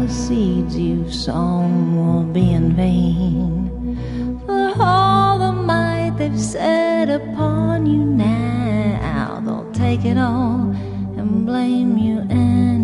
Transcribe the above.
the seeds you've sown will be in vain. For all the might they've set upon you now, they'll take it all and blame you